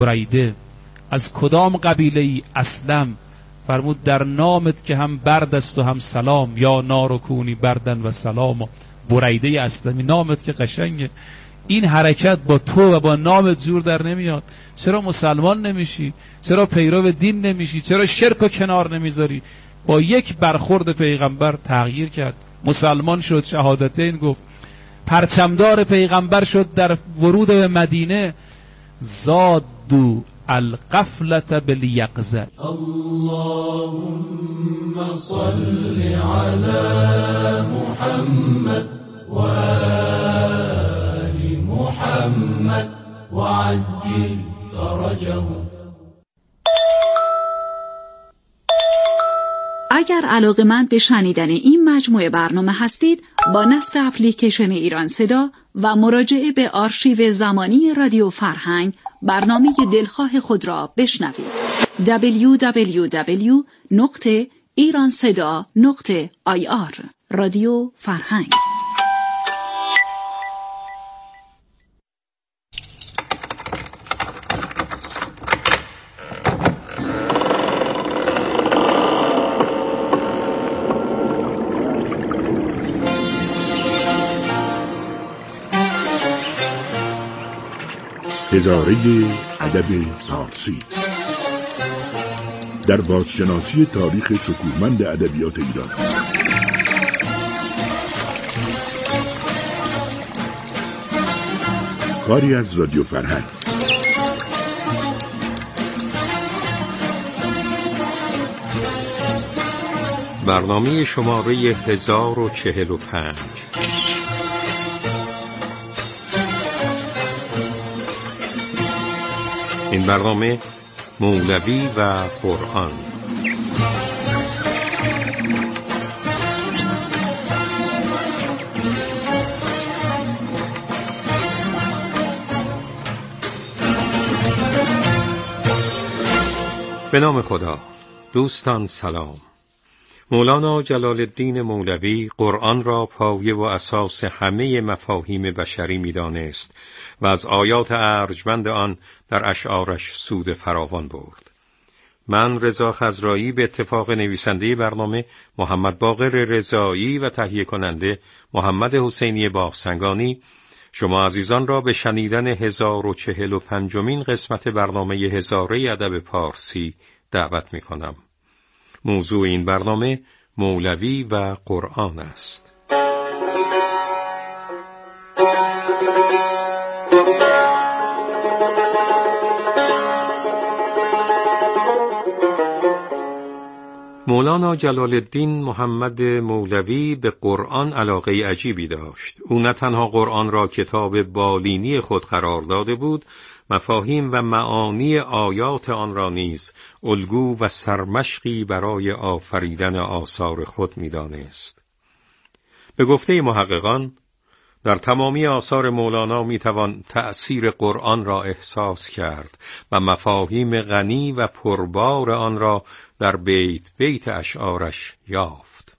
بریده از کدام قبیله ای؟ اسلم. فرمود در نامت که هم برد است و هم سلام، یا نار و کونی بردن و سلام. بریده اسلمی، نامت که قشنگه، این حرکت با تو و با نامت جور در نمیاد. چرا مسلمان نمیشی؟ چرا پیرو دین نمیشی؟ چرا شرک و کنار نمیذاری؟ با یک برخورد پیغمبر تغییر کرد، مسلمان شد، شهادتین گفت، پرچمدار پیغمبر شد. در ورود به مدینه زادو القفلة بالیقظة. اللهم صل على محمد و آل محمد وعجل فرجه. اگر علاقه‌مند به شنیدن این مجموعه برنامه هستید، با نصب اپلیکیشن ایران صدا و مراجعه به آرشیو زمانی رادیو فرهنگ برنامه دلخواه خود را بشنوید. www.iranseda.ir رادیو فرهنگ. هزاره ادب پارسی در بازشناسی تاریخ شکوهمند ادبیات ایران. کاری از رادیو فرهنگ. برنامه شماره 1045. این برنامه مولوی و قرآن. به نام خدا. دوستان سلام. مولانا جلال الدین مولوی قرآن را پایه و اساس همه مفاهیم بشری می‌دانست و از آیات ارجمند آن در اشعارش سود فراوان برد. من رضا خضرایی به اتفاق نویسنده برنامه محمد باقر رضایی و تهیه کننده محمد حسینی باغسنگانی شما عزیزان را به شنیدن 1045مین قسمت برنامه هزاره ادب پارسی دعوت می‌کنم. موضوع این برنامه مولوی و قرآن است. مولانا جلال الدین محمد مولوی به قرآن علاقه عجیبی داشت. او نه تنها قرآن را کتاب بالینی خود قرار داده بود، مفاهیم و معانی آیات آن را نیز الگو و سرمشقی برای آفریدن آثار خود می‌دانست. به گفته محققان در تمامی آثار مولانا میتوان تأثیر قرآن را احساس کرد و مفاهیم غنی و پربار آن را در بیت بیت اشعارش یافت.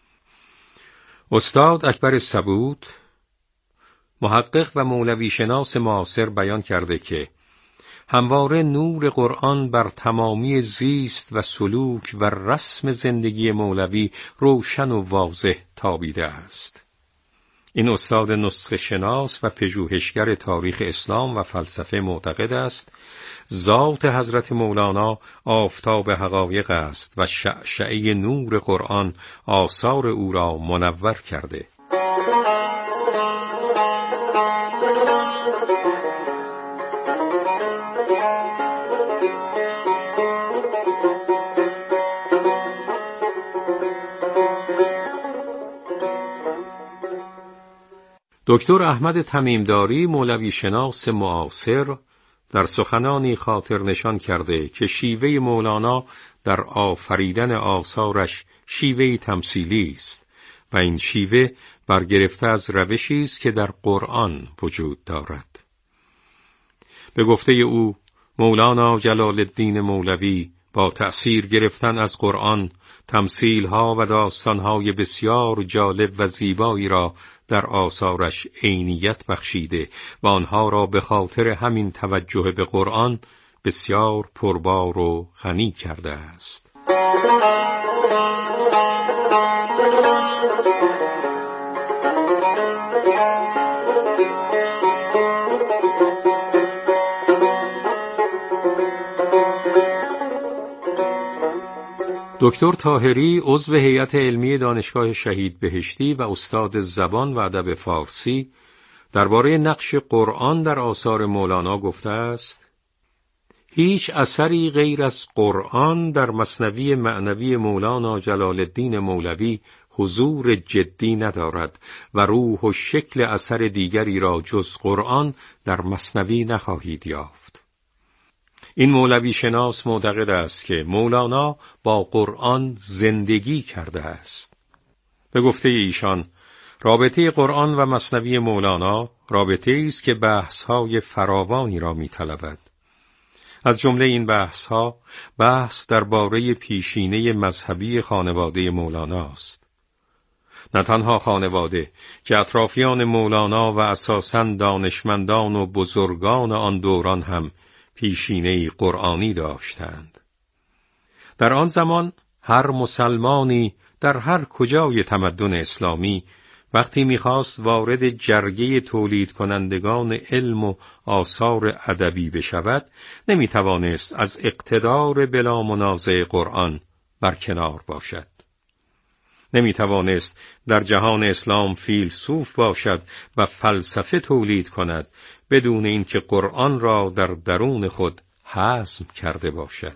استاد اکبر سبوت، محقق و مولوی شناس معاصر، بیان کرده که همواره نور قرآن بر تمامی زیست و سلوک و رسم زندگی مولوی روشن و واضح تابیده است. این استاد نسخه شناس و پژوهشگر تاریخ اسلام و فلسفه معتقد است ذات حضرت مولانا آفتاب حقایق است و شعشعه نور قرآن آثار او را منور کرده. دکتر احمد تمیمداری، مولوی شناس معاصر، در سخنانی خاطر نشان کرده که شیوه مولانا در آفریدن آثارش شیوه تمثیلی است و این شیوه برگرفته از روشی است که در قرآن وجود دارد. به گفته او مولانا جلال الدین مولوی با تأثیر گرفتن از قرآن تمثیل‌ها و داستان‌های بسیار جالب و زیبایی را در آثارش عینیت بخشیده و آنها را به خاطر همین توجه به قرآن بسیار پربار و غنی کرده است. دکتر طاهری عضو هیئت علمی دانشگاه شهید بهشتی و استاد زبان و ادب فارسی درباره نقش قرآن در آثار مولانا گفته است: هیچ اثری غیر از قرآن در مثنوی معنوی مولانا جلال الدین مولوی حضور جدی ندارد و روح و شکل اثر دیگری را جز قرآن در مثنوی نخواهید یافت. این مولوی شناس معتقد است که مولانا با قرآن زندگی کرده است. به گفته ایشان رابطه قرآن و مثنوی مولانا رابطه است که بحث‌های فراوانی را می‌طلبد. از جمله این بحث‌ها بحث درباره پیشینه مذهبی خانواده مولانا است. نه تنها خانواده که اطرافیان مولانا و اساساً دانشمندان و بزرگان آن دوران هم پیشینه قرآنی داشتند. در آن زمان هر مسلمانی در هر کجای تمدن اسلامی وقتی می‌خواست وارد جرگه تولید کنندگان علم و آثار ادبی بشود، نمی‌توانست از اقتدار بلا منازع قرآن برکنار باشد. نمی‌توانست در جهان اسلام فیلسوف باشد و فلسفه تولید کند بدون اینکه قرآن را در درون خود هضم کرده باشد.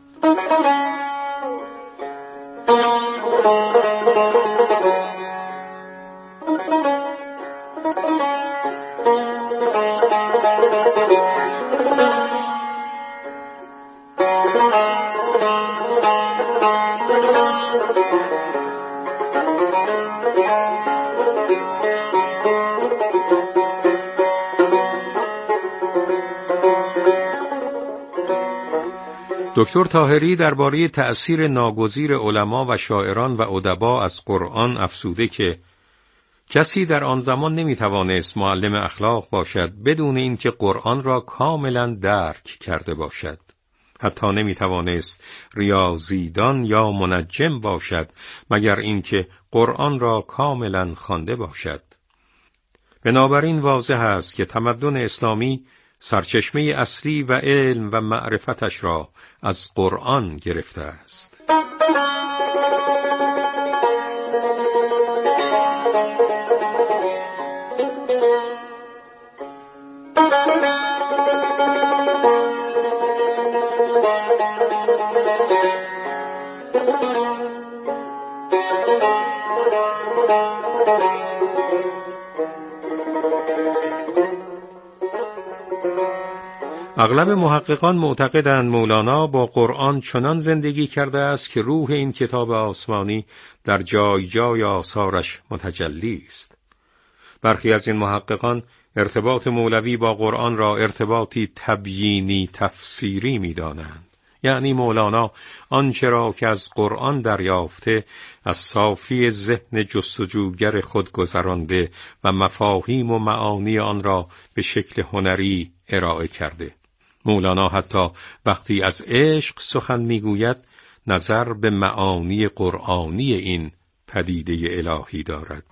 دکتر طاهری درباره تأثیر ناگزیر علما و شاعران و ادبا از قرآن افزوده که کسی در آن زمان نمیتوانست معلم اخلاق باشد بدون اینکه قرآن را کاملا درک کرده باشد. حتی نمیتوانست ریاضیدان یا منجم باشد مگر اینکه قرآن را کاملا خوانده باشد. بنابراین واضح است که تمدن اسلامی سرچشمه اصلی و علم و معرفتش را از قرآن گرفته است. اغلب محققان معتقدند مولانا با قرآن چنان زندگی کرده است که روح این کتاب آسمانی در جای جای آثارش متجلی است. برخی از این محققان ارتباط مولوی با قرآن را ارتباطی تبیینی تفسیری می‌دانند. یعنی مولانا آنچه را که از قرآن دریافته از صافی ذهن جستجوگر خود گذرانده و مفاهیم و معانی آن را به شکل هنری ارائه کرده. مولانا حتی وقتی از عشق سخن میگوید نظر به معانی قرآنی این پدیده الهی دارد.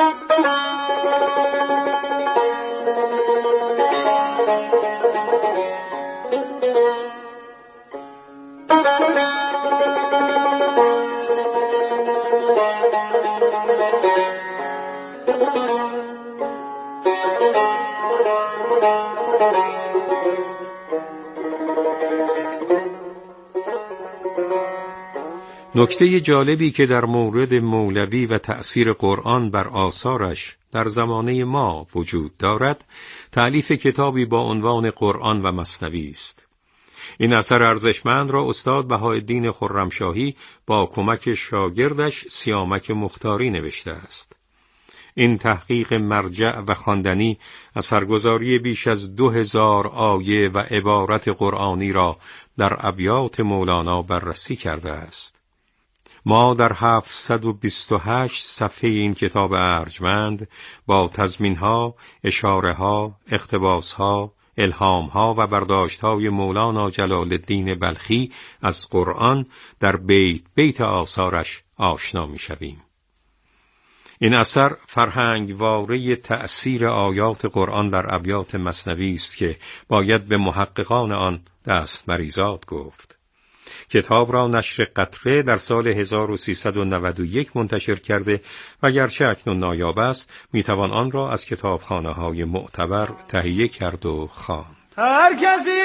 نکته جالبی که در مورد مولوی و تأثیر قرآن بر آثارش در زمانه ما وجود دارد، تألیف کتابی با عنوان قرآن و مثنوی است. این اثر ارزشمند را استاد بهاءالدین خرمشاهی با کمک شاگردش سیامک مختاری نوشته است. این تحقیق مرجع و خواندنی اثرگذاری بیش از 2000 آیه و عبارت قرآنی را در ابیات مولانا بررسی کرده است. ما در 728 صفحه این کتاب ارجمند با تضمین‌ها، اشاره‌ها، اقتباس‌ها، الهام‌ها و برداشت‌های مولانا جلال الدین بلخی از قرآن در بیت بیت آثارش آشنا می‌شویم. این اثر فرهنگواره تأثیر آیات قرآن در ابیات مثنوی است که باید به محققان آن دست مریزاد گفت. کتاب را نشر قطره در سال 1391 منتشر کرده و گرچه اکنون نایاب است، میتوان آن را از کتابخانه‌های معتبر تهیه کرد و خواند. هر کسی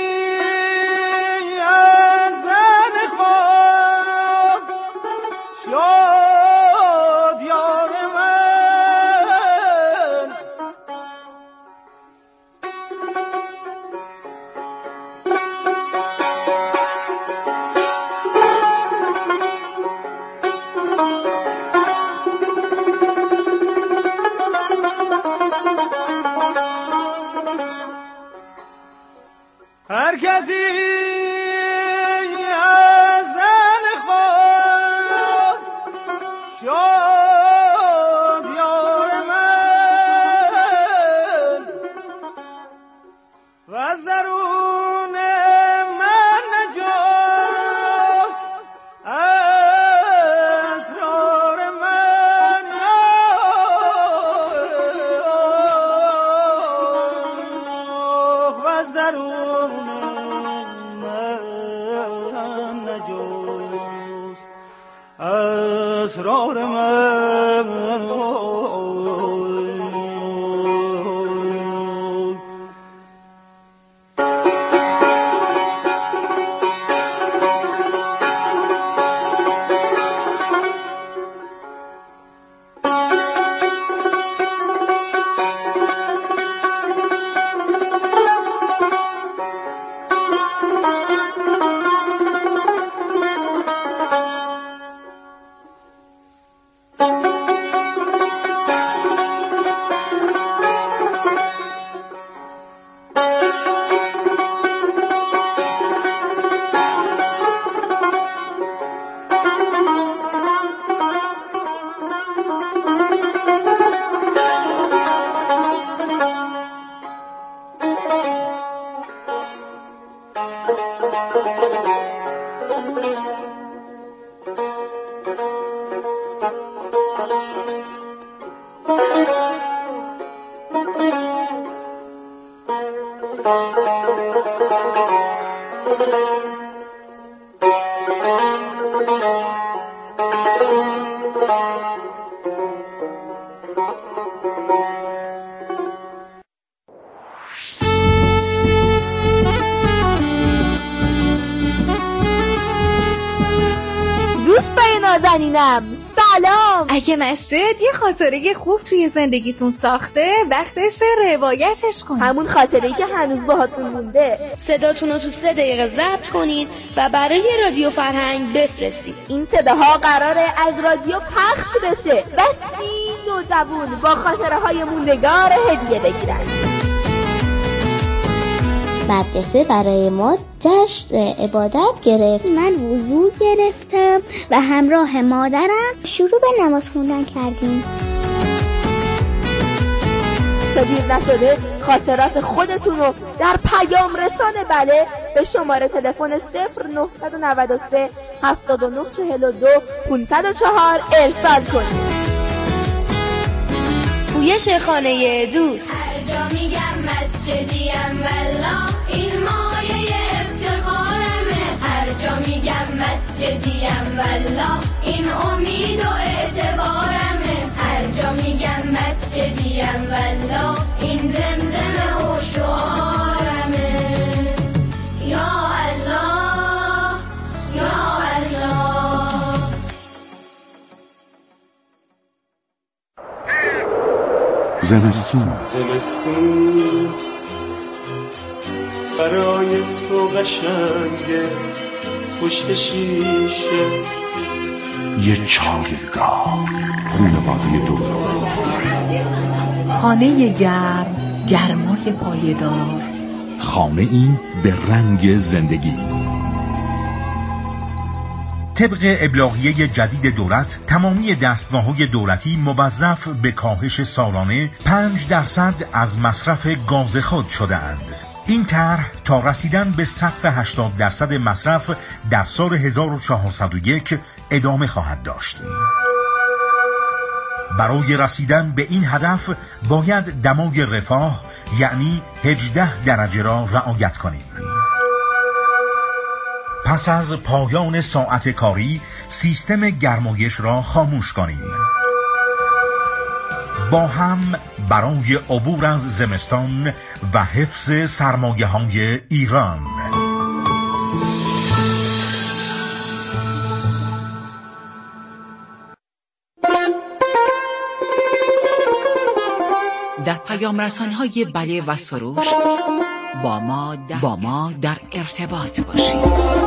از زن خود شد یار من، هر کسی از زن خود شد یار من و از درون من نجات اسرار من و از درون اسرار من. دوستای نازنینم سلام. اگه مسجد یه خاطره خوب توی زندگیتون ساخته، وقتش روایتش کنید. همون خاطره‌ای که هنوز باهاتون مونده. صداتون رو تو 3 دقیقه ضبط کنید و برای رادیو فرهنگ بفرستید. این صداها قراره از رادیو پخش بشه و 30 نوجوان با خاطره‌های موندگار هدیه بگیرن. مدرسه برای ما جشن عبادت گرفت. من وضو گرفتم و همراه مادرم شروع به نماز خوندن کردیم. تا دیر نشده خاطرات خودتون رو در پیام رسانه به شماره تلفن 0993 7942 504 ارسال کنید. پویش خانه دوست. هر جا میگم مسجدیم والله این مایه افتخارمه. هر جا میگم مسجدیم والله این امید و اعتبارمه. هر جا میگم مسجدیم والله این زمزمه و شعارمه. یا الله یا الله. زمستون برای تو قشنگه پشت شیشه یه چایگاه خونواده دور خانه گرم گرمای پایدار خانه ای به رنگ زندگی طبق ابلاغیه جدید دولت، تمامی دستگاه‌های دولتی موظف به کاهش سالانه 5% از مصرف گاز خود شده‌اند. این طرح تا رسیدن به سقف 80% مصرف در سال 1401 ادامه خواهد داشت. برای رسیدن به این هدف باید دمای رفاه یعنی 18 درجه را رعایت کنیم. پس از پایان ساعت کاری سیستم گرمایش را خاموش کنیم. با هم برای عبور از زمستان و حفظ سرمایه‌های ایران. در پیام رسانی‌های بله و سروش با ما در ارتباط باشید.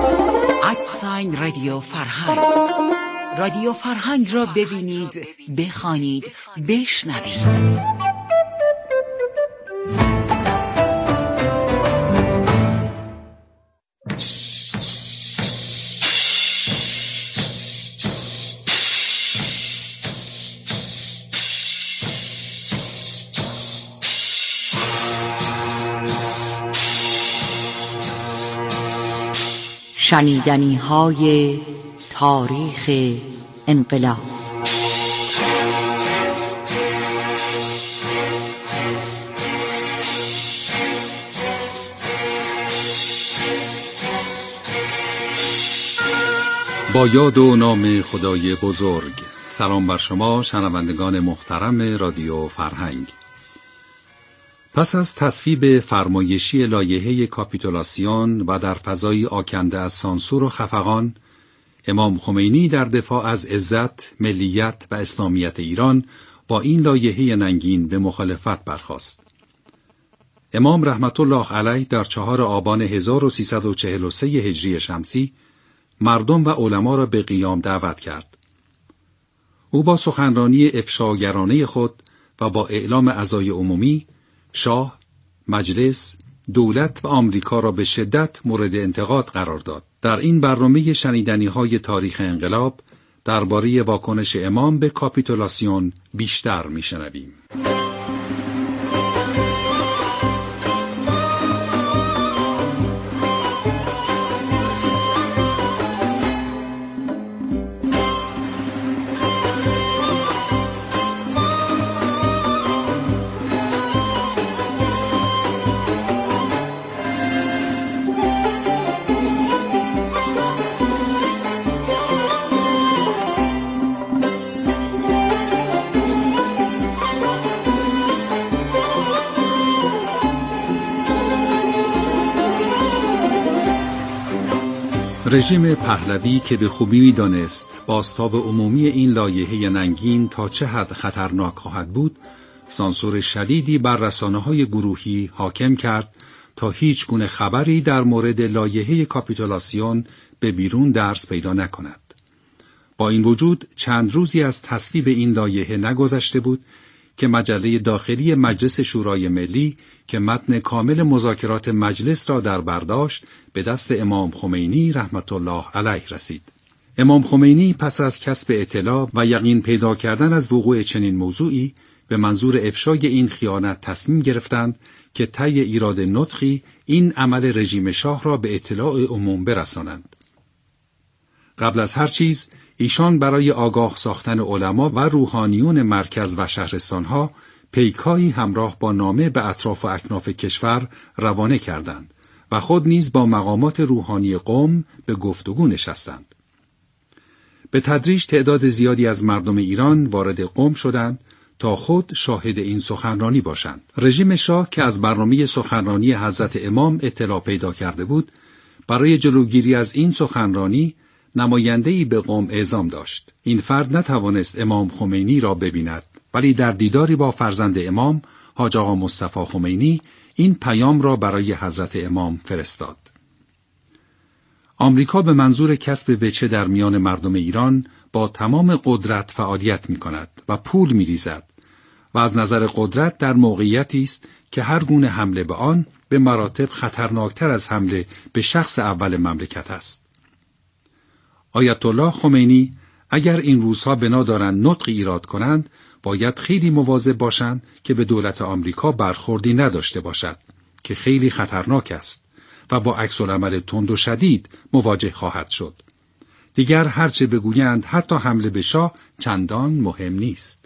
@رادیو فرهنگ. رادیو فرهنگ را ببینید، بخوانید، بشنوید. شنیدنی‌های تاریخ انقلاب. با یاد و نام خدای بزرگ. سلام بر شما شنوندگان محترم رادیو فرهنگ. پس از تصویب فرمایشی لایحه کاپیتولاسیون و در فضای آکنده از سانسور و خفقان، امام خمینی در دفاع از عزت، ملیت و اسلامیت ایران با این لایحه ننگین به مخالفت برخاست. امام رحمت الله علیه در 4 آبان 1343 هجری شمسی مردم و علما را به قیام دعوت کرد. او با سخنرانی افشاگرانه خود و با اعلام عزای عمومی، شاه، مجلس، دولت و آمریکا را به شدت مورد انتقاد قرار داد. در این برنامه شنیدنی‌های تاریخ انقلاب درباره واکنش امام به کاپیتولاسیون بیشتر می‌شنویم. رژیم پهلوی که به خوبی می‌دانست بازتاب عمومی این لایحه ننگین تا چه حد خطرناک خواهد بود، سانسور شدیدی بر رسانه‌های گروهی حاکم کرد تا هیچ گونه خبری در مورد لایحه کاپیتولاسیون به بیرون درس پیدا نکند. با این وجود چند روزی از تصویب این لایحه نگذشته بود که مجله داخلی مجلس شورای ملی که متن کامل مذاکرات مجلس را در بر داشت به دست امام خمینی رحمت الله علیه رسید. امام خمینی پس از کسب اطلاع و یقین پیدا کردن از وقوع چنین موضوعی به منظور افشای این خیانت تصمیم گرفتند که طی ایراد نطقی این عمل رژیم شاه را به اطلاع عموم برسانند. قبل از هر چیز ایشان برای آگاه ساختن علما و روحانیون مرکز و شهرستانها پیک‌هایی همراه با نامه به اطراف و اکناف کشور روانه کردند و خود نیز با مقامات روحانی قم به گفتگو نشستند. به تدریج تعداد زیادی از مردم ایران وارد قم شدند تا خود شاهد این سخنرانی باشند. رژیم شاه که از برنامه سخنرانی حضرت امام اطلاع پیدا کرده بود، برای جلوگیری از این سخنرانی نماینده‌ای به قم اعزام داشت. این فرد نتوانست امام خمینی را ببیند، ولی در دیداری با فرزند امام حاج آقا مصطفی خمینی این پیام را برای حضرت امام فرستاد. آمریکا به منظور کسب وجه در میان مردم ایران با تمام قدرت فعالیت می‌کند و پول می‌ریزد و از نظر قدرت در موقعیتی است که هر گونه حمله به آن به مراتب خطرناکتر از حمله به شخص اول مملکت است. آیت الله خمینی اگر این روزها بنا دارند نطقی ایراد کنند، باید خیلی مواظب باشند که به دولت آمریکا برخوردی نداشته باشد که خیلی خطرناک است و با عکس‌العمل تند و شدید مواجه خواهد شد. دیگر هرچه بگویند حتی حمله به شاه چندان مهم نیست.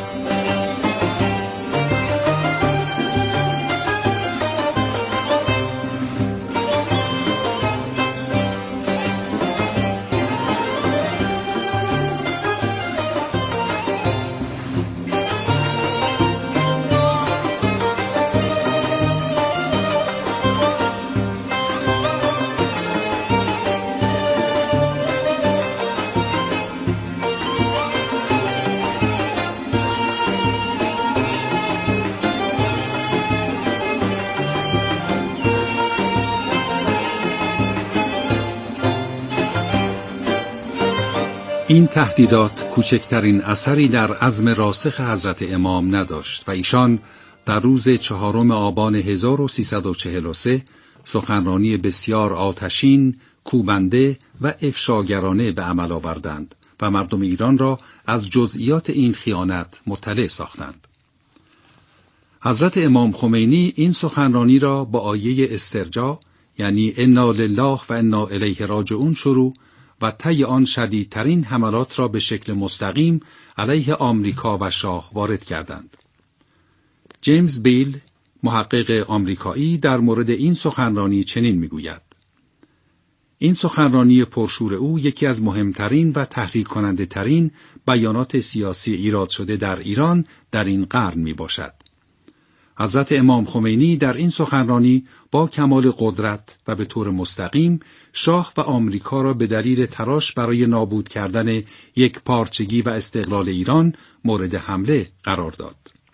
این تهدیدات کوچکترین اثری در عزم راسخ حضرت امام نداشت و ایشان در روز 4 آبان 1343 سخنرانی بسیار آتشین، کوبنده و افشاگرانه به عمل آوردند و مردم ایران را از جزئیات این خیانت مطلع ساختند. حضرت امام خمینی این سخنرانی را با آیه استرجاع، یعنی انا لله و انا الیه راجعون شروع و طی آن شدیدترین حملات را به شکل مستقیم علیه آمریکا و شاه وارد کردند. جیمز بیل، محقق آمریکایی، در مورد این سخنرانی چنین میگوید: این سخنرانی پرشور او یکی از مهمترین و تحریک کننده ترین بیانات سیاسی ایراد شده در ایران در این قرن می باشد. حضرت امام خمینی در این سخنرانی با کمال قدرت و به طور مستقیم شاه و آمریکا را به دلیل تلاش برای نابود کردن یک پارچگی و استقلال ایران مورد حمله قرار داد.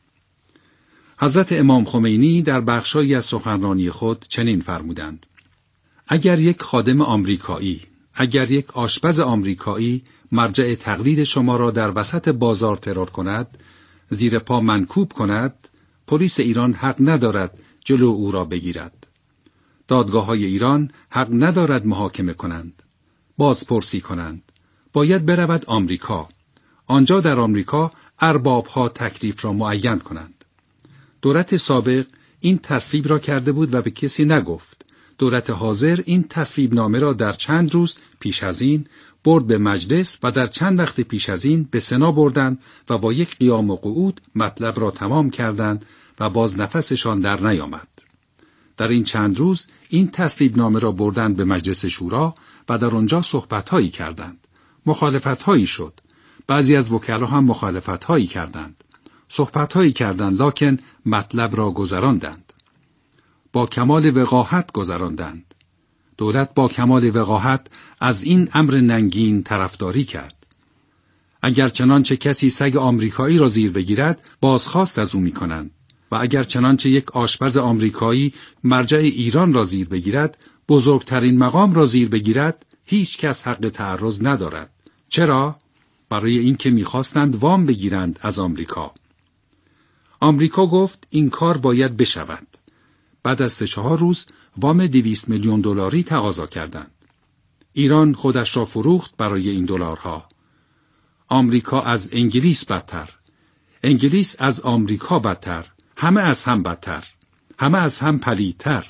حضرت امام خمینی در بخشایی از سخنرانی خود چنین فرمودند: اگر یک خادم آمریکایی، اگر یک آشپز آمریکایی مرجع تقلید شما را در وسط بازار ترور کند، زیر پا منکوب کند، پلیس ایران حق ندارد جلو او را بگیرد. دادگاه‌های ایران حق ندارد محاکمه کنند، بازپرسی کنند. باید برود آمریکا. آنجا در آمریکا ارباب‌ها تکلیف را معین کنند. دولت سابق این تصویب را کرده بود و به کسی نگفت. دولت حاضر این تصویب نامه را در چند روز پیش از این برد به مجلس و در چند وقت پیش از این به سنا بردند و با یک قیام و قعود مطلب را تمام کردند و باز نفسشان در نیامد. در این چند روز این تصویب نامه را بردند به مجلس شورا و در آنجا صحبت‌هایی کردند. مخالفت‌هایی شد. بعضی از وکلا هم مخالفت‌هایی کردند. صحبت‌هایی کردند لکن مطلب را گذراندند. با کمال وقاحت گذراندند. دولت با کمال وقاحت از این امر ننگین طرفداری کرد. اگر چنانچه کسی سگ آمریکایی را زیر بگیرد، بازخواست از او می‌کنند و اگر چنانچه یک آشپز آمریکایی مرجع ایران را زیر بگیرد، بزرگترین مقام را زیر بگیرد، هیچ کس حق تعرض ندارد. چرا؟ برای اینکه می‌خواستند وام بگیرند از آمریکا. آمریکا گفت این کار باید بشود. بعد از 3-4 روز وام 200 میلیون دلاری تقاضا کردند. ایران خودش را فروخت برای این دلارها. آمریکا از انگلیس بدتر، انگلیس از آمریکا بدتر، همه از هم بدتر، همه از هم پلیدتر.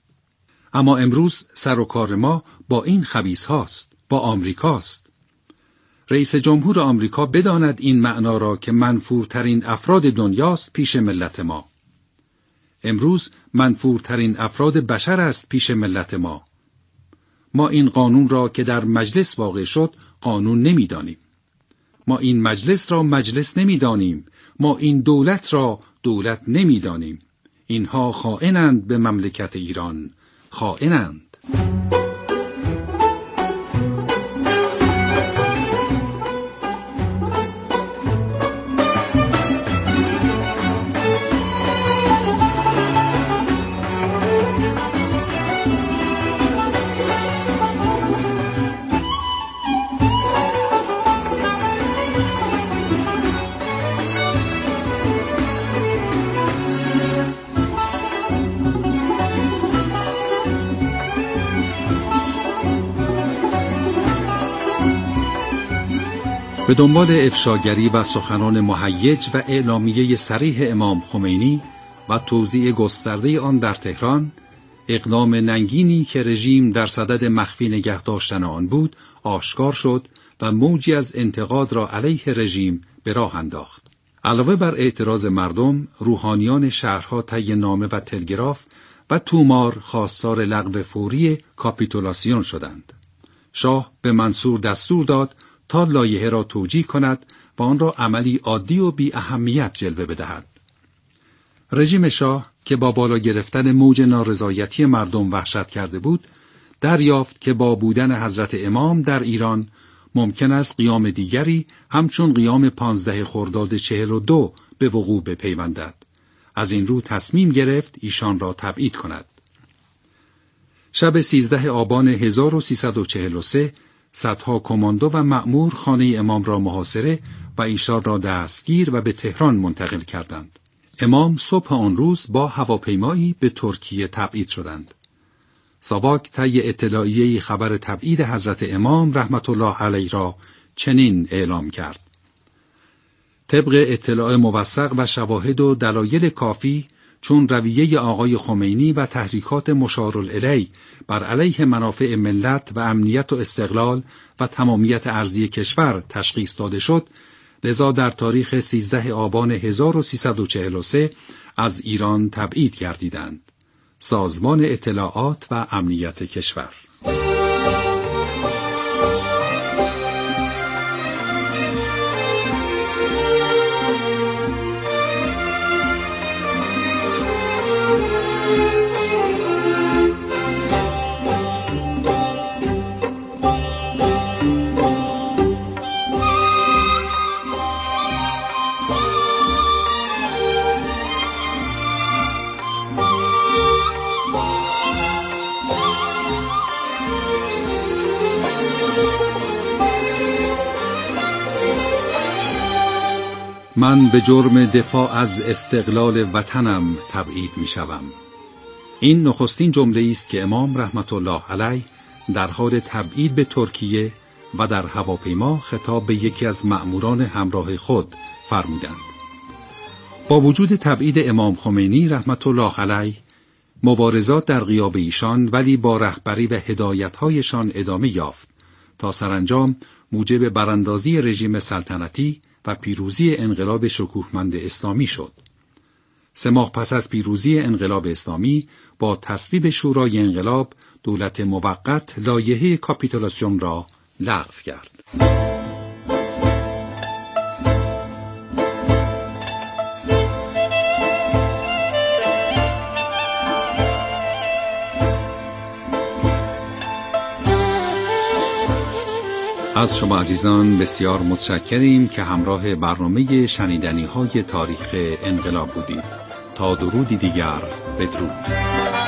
اما امروز سر و کار ما با این خبیث هاست، با آمریکاست. رئیس جمهور آمریکا بداند این معنا را که منفورترین افراد دنیاست پیش ملت ما. امروز منفورترین افراد بشر است پیش ملت ما. ما این قانون را که در مجلس واقع شد قانون نمی‌دانیم. ما این مجلس را مجلس نمی‌دانیم. ما این دولت را دولت نمی‌دانیم. اینها خائنند به مملکت ایران، خائنند. به دنبال افشاگری و سخنان مهیج و اعلامیه صریح امام خمینی و توزیع گسترده آن در تهران، اقدام ننگینی که رژیم در صدد مخفی نگه داشتن آن بود آشکار شد و موجی از انتقاد را علیه رژیم به راه انداخت. علاوه بر اعتراض مردم، روحانیان شهرها طی نامه و تلگراف و تومار خواستار لغو فوری کاپیتولاسیون شدند. شاه به منصور دستور داد تا لایحه را توجیه کند و آن را عملی عادی و بی اهمیت جلوه بدهد. رژیم شاه که با بالا گرفتن موج نارضایتی مردم وحشت کرده بود، دریافت که با بودن حضرت امام در ایران ممکن است قیام دیگری همچون قیام 15 خرداد 42 به وقوع بپیوندد. از این رو تصمیم گرفت ایشان را تبعید کند. شب 13 آبان 1343 صدها کماندو و مأمور خانه امام را محاصره و ایشان را دستگیر و به تهران منتقل کردند. امام صبح آن روز با هواپیمایی به ترکیه تبعید شدند. ساواک طی اطلاعیه‌ای خبر تبعید حضرت امام رحمت الله علیه را چنین اعلام کرد: طبق اطلاع موثق و شواهد و دلایل کافی، چون رویه آقای خمینی و تحریکات مشارالعلیه بر علیه منافع ملت و امنیت و استقلال و تمامیت ارضی کشور تشخیص داده شد، لذا در تاریخ 13 آبان 1343 از ایران تبعید گردیدند. سازمان اطلاعات و امنیت کشور. من به جرم دفاع از استقلال وطنم تبعید می شوم. این نخستین جمله است که امام رحمت الله علیه در حال تبعید به ترکیه و در هواپیما خطاب به یکی از مأموران همراه خود فرمودند. با وجود تبعید امام خمینی رحمت الله علیه، مبارزات در غیاب ایشان ولی با رهبری و هدایت‌هایشان ادامه یافت تا سرانجام موجب براندازی رژیم سلطنتی و پیروزی انقلاب شکوهمند اسلامی شد. 3 ماه پس از پیروزی انقلاب اسلامی با تصویب شورای انقلاب، دولت موقت لایحه کاپیتولاسیون را لغو کرد. از شما عزیزان بسیار متشکریم که همراه برنامه شنیدنی‌های تاریخ انقلاب بودید. تا درودی دیگر، بدرود.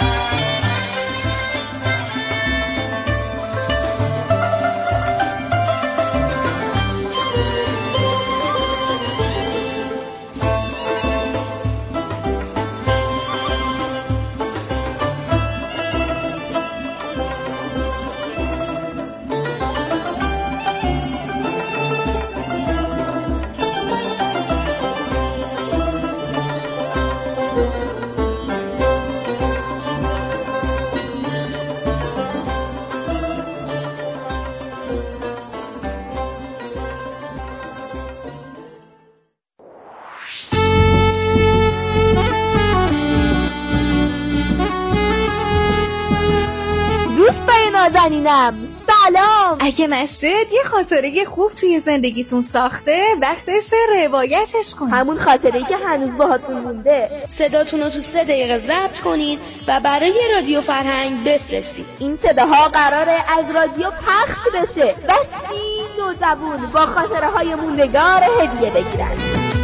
نازنینم سلام. اگه مسجد یه خاطره خوب توی زندگیتون ساخته، وقتشه روایتش کنید. همون خاطره‌ای که هنوز باهاتون مونده. صداتون رو تو 3 دقیقه ضبط کنید و برای رادیو فرهنگ بفرستید. این صداها قراره از رادیو پخش بشه و 30 نوجوان با خاطره‌های موندگار هدیه بگیرن.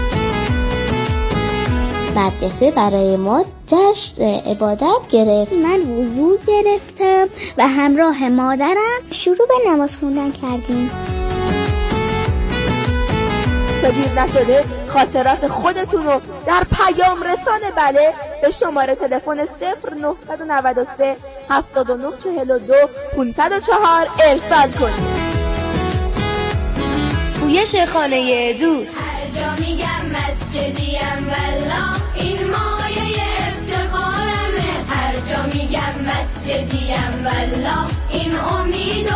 مدرسه برای ما جشن عبادت گرفت. من وضو گرفتم و همراه مادرم شروع به نماز خوندن کردیم. تا دیر نشده خاطرات خودتون رو در پیام رسانه به شماره تلفن 0993 7942 504 ارسال کنید. پایگویش خانه دوست. هر جا میگم مسجدیم والله این مایه افتخارمه. هر جا میگم مسجدیم والله این امید و